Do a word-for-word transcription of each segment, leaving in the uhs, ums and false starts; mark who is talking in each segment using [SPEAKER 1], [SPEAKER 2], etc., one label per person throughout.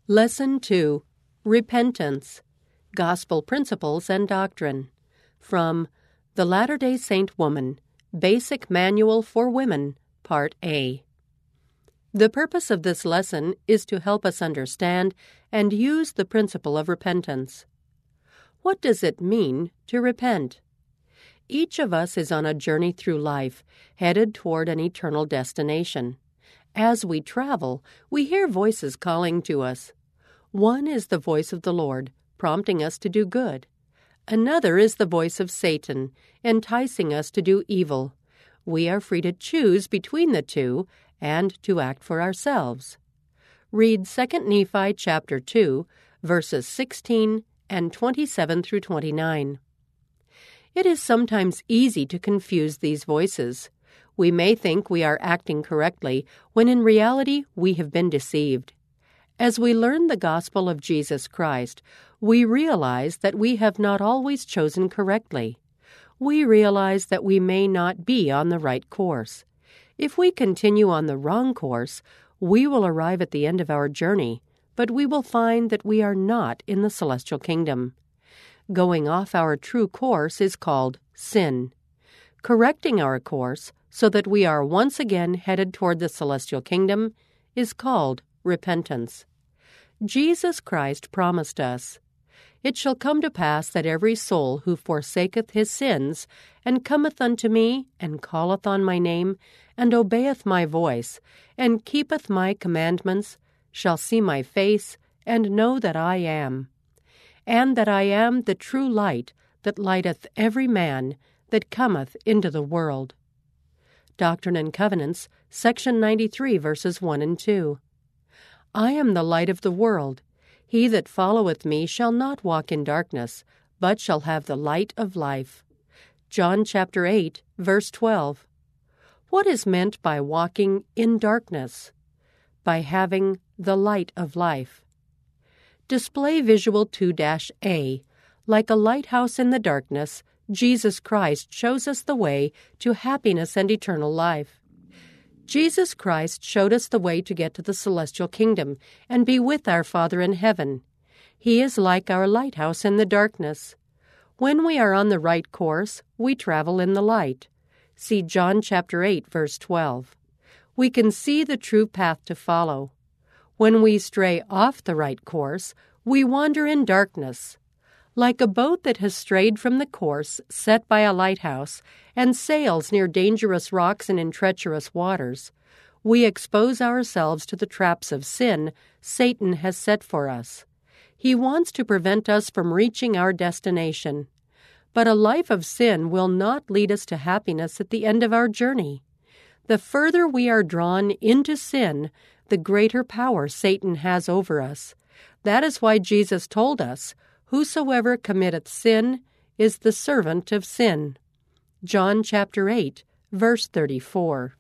[SPEAKER 1] Lesson two, Repentance, Gospel Principles and Doctrine, from The Latter-day Saint Woman, Basic Manual for Women, Part A. The purpose of this lesson is to help us understand and use the principle of repentance. What does it mean to repent? Each of us is on a journey through life, headed toward an eternal destination. As we travel, we hear voices calling to us. One is the voice of the Lord, prompting us to do good. Another is the voice of Satan, enticing us to do evil. We are free to choose between the two and to act for ourselves. Read Second Nephi chapter two, verses sixteen and twenty-seven through twenty-nine. It is sometimes easy to confuse these voices. We may think we are acting correctly when in reality we have been deceived. As we learn the gospel of Jesus Christ, we realize that we have not always chosen correctly. We realize that we may not be on the right course. If we continue on the wrong course, we will arrive at the end of our journey, but we will find that we are not in the celestial kingdom. Going off our true course is called sin. Correcting our course so that we are once again headed toward the celestial kingdom is called repentance. Jesus Christ promised us, "It shall come to pass that every soul who forsaketh his sins, and cometh unto me, and calleth on my name, and obeyeth my voice, and keepeth my commandments, shall see my face, and know that I am, and that I am the true light that lighteth every man that cometh into the world." Doctrine and Covenants, section ninety-three, verses one and two. I am the light of the world. He that followeth me shall not walk in darkness, but shall have the light of life. John chapter eight, verse twelve. What is meant by walking in darkness? By having the light of life. Display visual two A. Like a lighthouse in the darkness, Jesus Christ shows us the way to happiness and eternal life. Jesus Christ showed us the way to get to the celestial kingdom and be with our Father in heaven. He is like our lighthouse in the darkness. When we are on the right course, we travel in the light. See John chapter eight, verse twelve. We can see the true path to follow. When we stray off the right course, we wander in darkness. Like a boat that has strayed from the course set by a lighthouse and sails near dangerous rocks and in treacherous waters, we expose ourselves to the traps of sin Satan has set for us. He wants to prevent us from reaching our destination. But a life of sin will not lead us to happiness at the end of our journey. The further we are drawn into sin, the greater power Satan has over us. That is why Jesus told us, "Whosoever committeth sin is the servant of sin." John chapter eight, verse thirty-four.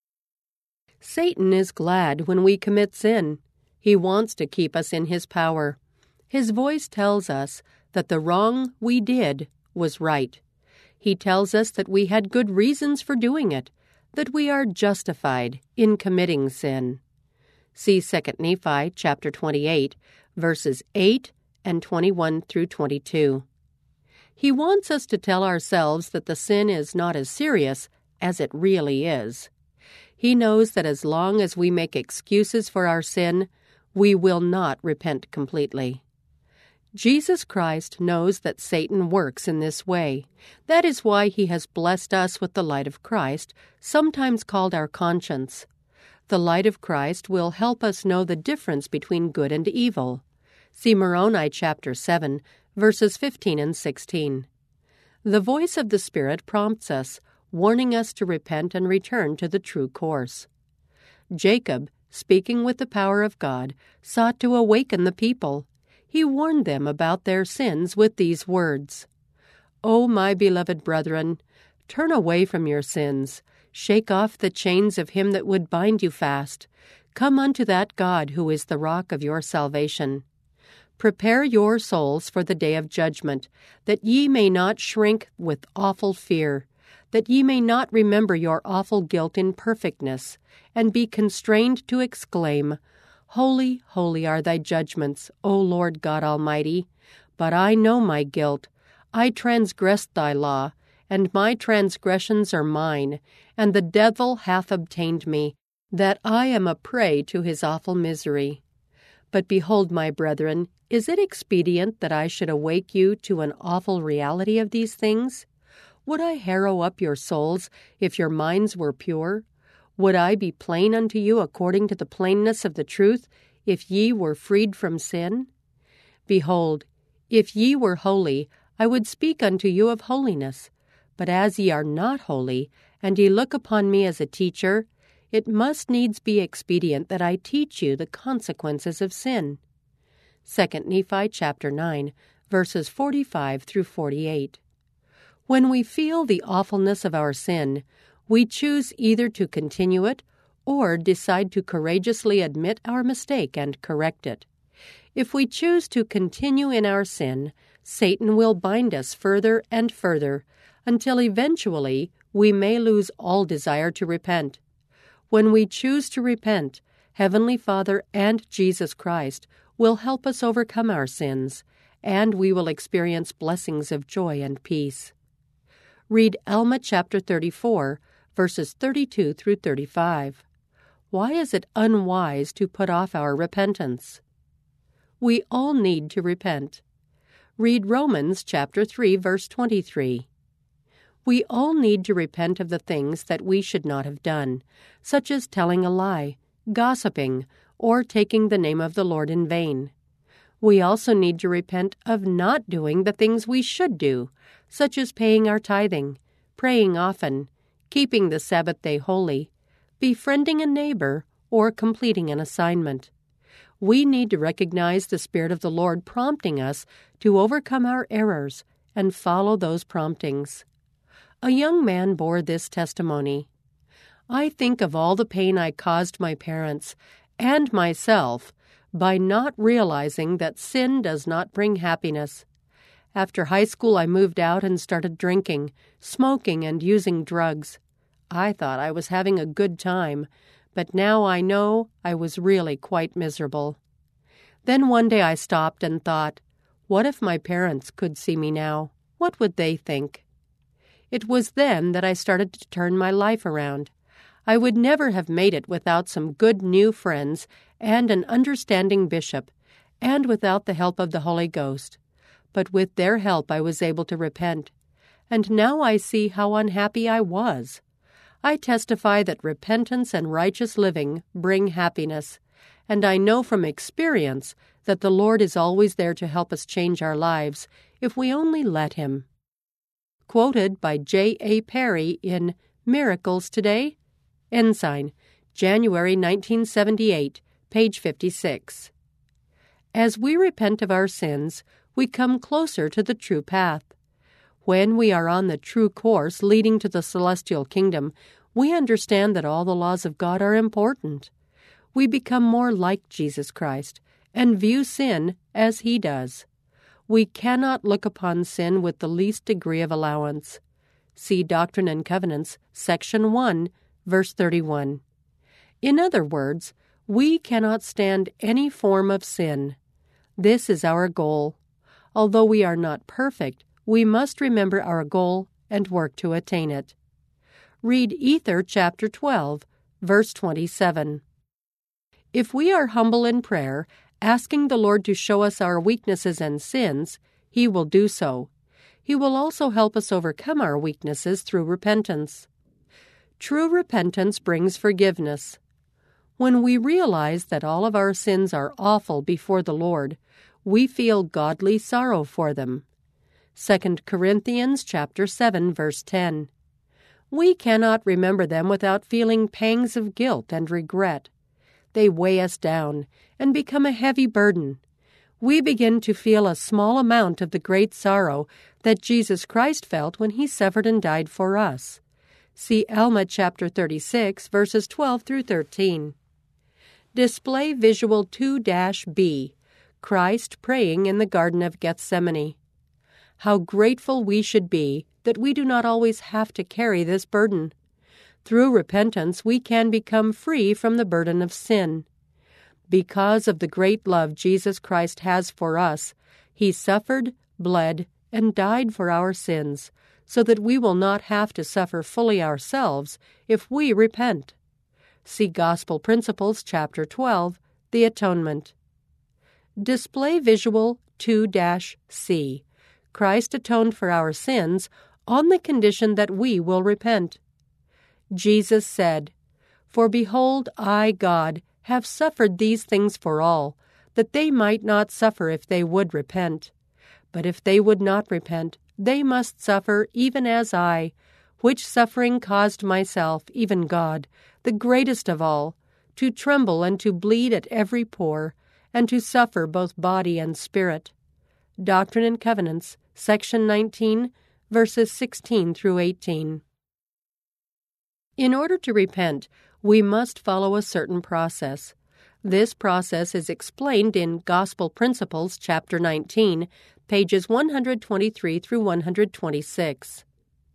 [SPEAKER 1] Satan is glad when we commit sin. He wants to keep us in his power. His voice tells us that the wrong we did was right. He tells us that we had good reasons for doing it, that we are justified in committing sin. See Second Nephi chapter twenty-eight, verses eight and twenty-one through twenty-two. He wants us to tell ourselves that the sin is not as serious as it really is. He knows that as long as we make excuses for our sin, we will not repent completely. Jesus Christ knows that Satan works in this way. That is why he has blessed us with the light of Christ, sometimes called our conscience. The light of Christ will help us know the difference between good and evil. See Moroni chapter seven, verses fifteen and sixteen. The voice of the Spirit prompts us, warning us to repent and return to the true course. Jacob, speaking with the power of God, sought to awaken the people. He warned them about their sins with these words, "O my beloved brethren, turn away from your sins. Shake off the chains of him that would bind you fast. Come unto that God who is the rock of your salvation. Prepare your souls for the day of judgment, that ye may not shrink with awful fear, that ye may not remember your awful guilt in perfectness, and be constrained to exclaim, Holy, holy are thy judgments, O Lord God Almighty. But I know my guilt. I transgressed thy law, and my transgressions are mine, and the devil hath obtained me, that I am a prey to his awful misery. But behold, my brethren, is it expedient that I should awake you to an awful reality of these things? Would I harrow up your souls if your minds were pure? Would I be plain unto you according to the plainness of the truth, if ye were freed from sin? Behold, if ye were holy, I would speak unto you of holiness. But as ye are not holy, and ye look upon me as a teacher, it must needs be expedient that I teach you the consequences of sin. Second Nephi chapter nine, verses forty-five through forty-eight. When we feel the awfulness of our sin, we choose either to continue it or decide to courageously admit our mistake and correct it. If we choose to continue in our sin, Satan will bind us further and further, until eventually we may lose all desire to repent. When we choose to repent, Heavenly Father and Jesus Christ will help us overcome our sins, and we will experience blessings of joy and peace. Read Alma chapter thirty-four, verses thirty-two through thirty-five. Why is it unwise to put off our repentance? We all need to repent. Read Romans chapter three, verse twenty-three. We all need to repent of the things that we should not have done, such as telling a lie, gossiping, or taking the name of the Lord in vain. We also need to repent of not doing the things we should do, such as paying our tithing, praying often, keeping the Sabbath day holy, befriending a neighbor, or completing an assignment. We need to recognize the Spirit of the Lord prompting us to overcome our errors and follow those promptings. A young man bore this testimony. I think of all the pain I caused my parents and myself by not realizing that sin does not bring happiness. After high school, I moved out and started drinking, smoking, and using drugs. I thought I was having a good time, but now I know I was really quite miserable. Then one day I stopped and thought, what if my parents could see me now? What would they think? It was then that I started to turn my life around. I would never have made it without some good new friends and an understanding bishop, and without the help of the Holy Ghost. But with their help I was able to repent, and now I see how unhappy I was. I testify that repentance and righteous living bring happiness, and I know from experience that the Lord is always there to help us change our lives if we only let Him. Quoted by J A Perry in Miracles Today, Ensign, January nineteen seventy-eight, page fifty-six. As we repent of our sins, we come closer to the true path. When we are on the true course leading to the celestial kingdom, we understand that all the laws of God are important. We become more like Jesus Christ and view sin as He does. We cannot look upon sin with the least degree of allowance. See Doctrine and Covenants, section one, verse thirty-one. In other words, we cannot stand any form of sin. This is our goal. Although we are not perfect, we must remember our goal and work to attain it. Read Ether chapter twelve, verse twenty-seven. If we are humble in prayer, asking the Lord to show us our weaknesses and sins, He will do so. He will also help us overcome our weaknesses through repentance. True repentance brings forgiveness. When we realize that all of our sins are awful before the Lord, we feel godly sorrow for them. Second Corinthians chapter seven, verse ten. We cannot remember them without feeling pangs of guilt and regret. They weigh us down and become a heavy burden. We begin to feel a small amount of the great sorrow that Jesus Christ felt when He suffered and died for us. See Alma chapter thirty-six, verses twelve through thirteen. Display visual two B, Christ praying in the Garden of Gethsemane. How grateful we should be that we do not always have to carry this burden. Through repentance, we can become free from the burden of sin. Because of the great love Jesus Christ has for us, he suffered, bled, and died for our sins, so that we will not have to suffer fully ourselves if we repent. See Gospel Principles, Chapter twelve, The Atonement. Display Visual two C. Christ atoned for our sins on the condition that we will repent. Jesus said, "For behold, I, God, have suffered these things for all, that they might not suffer if they would repent. But if they would not repent, they must suffer even as I, which suffering caused myself, even God, the greatest of all, to tremble and to bleed at every pore, and to suffer both body and spirit." Doctrine and Covenants, section nineteen, verses sixteen through eighteen. In order to repent, we must follow a certain process. This process is explained in Gospel Principles, Chapter nineteen, pages one hundred twenty-three through one hundred twenty-six.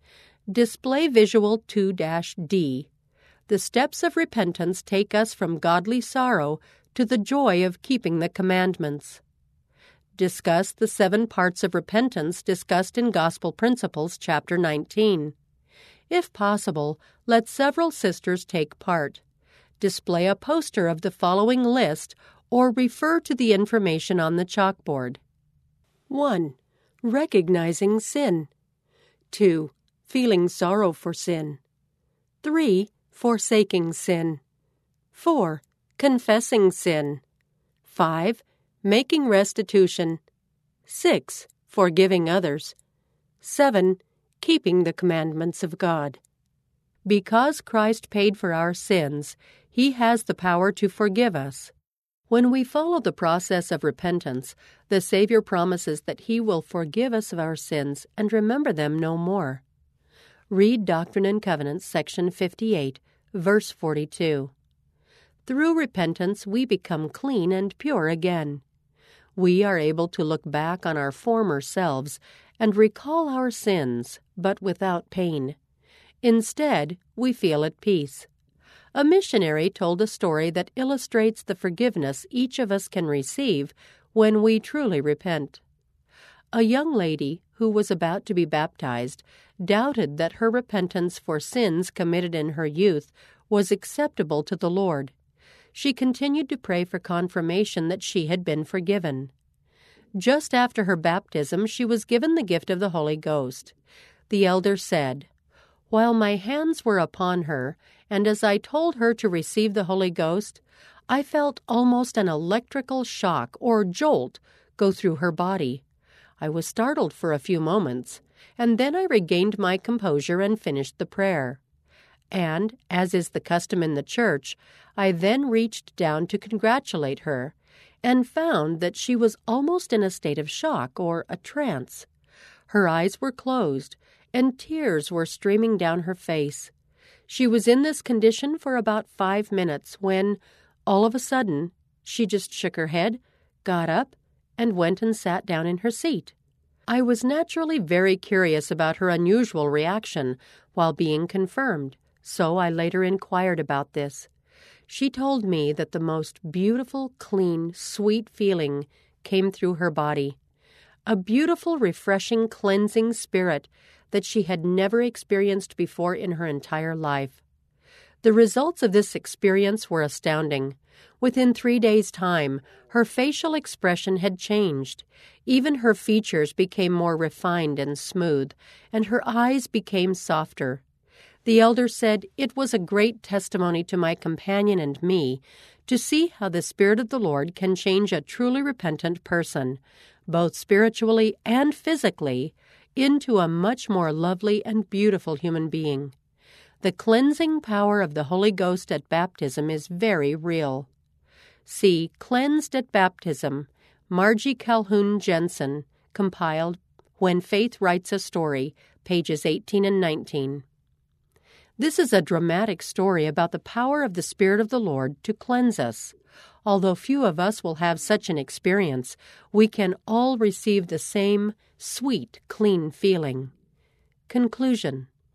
[SPEAKER 1] Display Visual two D. The steps of repentance take us from godly sorrow to the joy of keeping the commandments. Discuss the seven parts of repentance discussed in Gospel Principles, Chapter nineteen. If possible, let several sisters take part. Display a poster of the following list or refer to the information on the chalkboard. one. Recognizing sin. two. Feeling sorrow for sin. three. Forsaking sin. four. Confessing sin. five. Making restitution. six. Forgiving others. seven. Keeping the commandments of God. Because Christ paid for our sins, he has the power to forgive us. When we follow the process of repentance, the Savior promises that he will forgive us of our sins and remember them no more. Read Doctrine and Covenants, section fifty-eight, verse forty-two. Through repentance, we become clean and pure again. We are able to look back on our former selves and recall our sins, but without pain. Instead, we feel at peace. A missionary told a story that illustrates the forgiveness each of us can receive when we truly repent. A young lady who was about to be baptized doubted that her repentance for sins committed in her youth was acceptable to the Lord. She continued to pray for confirmation that she had been forgiven. Just after her baptism, she was given the gift of the Holy Ghost. The elder said, "While my hands were upon her, and as I told her to receive the Holy Ghost, I felt almost an electrical shock or jolt go through her body. I was startled for a few moments, and then I regained my composure and finished the prayer. And, as is the custom in the church, I then reached down to congratulate her, and found that she was almost in a state of shock or a trance. Her eyes were closed, and tears were streaming down her face. She was in this condition for about five minutes when, all of a sudden, she just shook her head, got up, and went and sat down in her seat. I was naturally very curious about her unusual reaction while being confirmed, so I later inquired about this. She told me that the most beautiful, clean, sweet feeling came through her body. A beautiful, refreshing, cleansing spirit that she had never experienced before in her entire life. The results of this experience were astounding. Within three days' time, her facial expression had changed. Even her features became more refined and smooth, and her eyes became softer. The elder said it was a great testimony to my companion and me to see how the Spirit of the Lord can change a truly repentant person, both spiritually and physically, into a much more lovely and beautiful human being. The cleansing power of the Holy Ghost at baptism is very real. See Cleansed at Baptism, Margie Calhoun Jensen, compiled When Faith Writes a Story, pages eighteen and nineteen. This is a dramatic story about the power of the Spirit of the Lord to cleanse us. Although few of us will have such an experience, we can all receive the same sweet, clean feeling. Conclusion.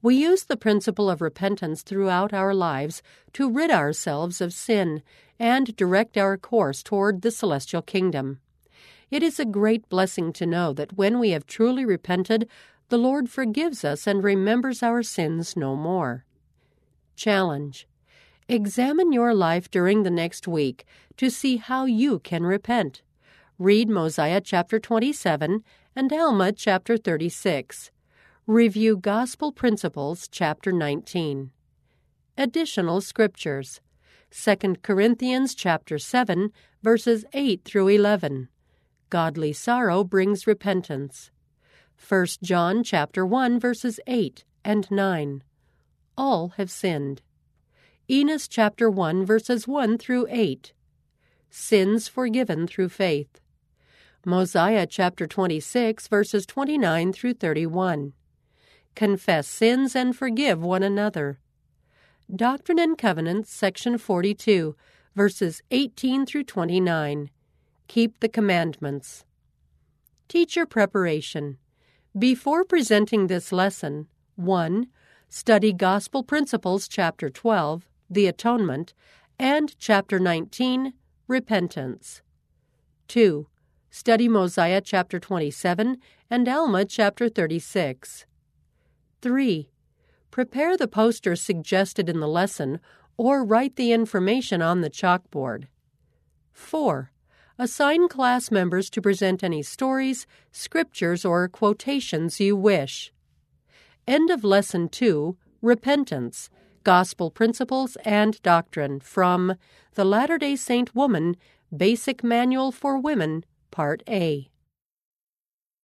[SPEAKER 1] We use the principle of repentance throughout our lives to rid ourselves of sin and direct our course toward the celestial kingdom. It is a great blessing to know that when we have truly repented, the Lord forgives us and remembers our sins no more. Challenge. Examine your life during the next week to see how you can repent. Read Mosiah chapter twenty-seven and Alma chapter thirty-six. Review Gospel Principles chapter nineteen. Additional scriptures. Second Corinthians chapter seven, verses eight through eleven. Godly sorrow brings repentance. First John chapter one, verses eight and nine. All have sinned. Enos chapter one, verses one through eight. Sins forgiven through faith. Mosiah chapter twenty-six, verses twenty-nine through thirty-one. Confess sins and forgive one another. Doctrine and Covenants, section forty-two, verses eighteen through twenty-nine. Keep the commandments. Teacher preparation. Before presenting this lesson, one. Study Gospel Principles chapter twelve, the Atonement, and chapter nineteen, Repentance. two. Study Mosiah chapter twenty-seven and Alma chapter thirty-six. three. Prepare the poster suggested in the lesson or write the information on the chalkboard. four. Assign class members to present any stories, scriptures, or quotations you wish. End of Lesson two, Repentance, Gospel Principles and Doctrine, from The Latter-day Saint Woman, Basic Manual for Women, Part A.